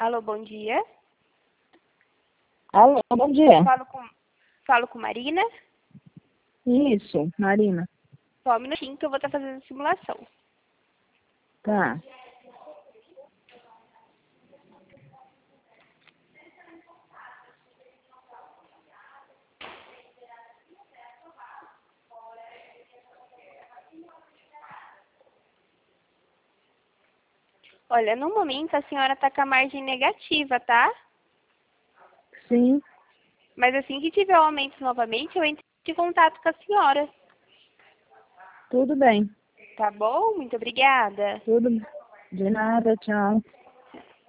Alô, bom dia. Alô, bom dia. Falo com Marina. Isso, Marina. Só um minutinho que eu vou estar fazendo a simulação. Tá. Olha, no momento a senhora está com a margem negativa, tá? Sim, Mas assim que tiver o aumento novamente, eu entro em contato com a senhora. tudo bem. Tá bom? Muito obrigada. Tudo. De nada, tchau.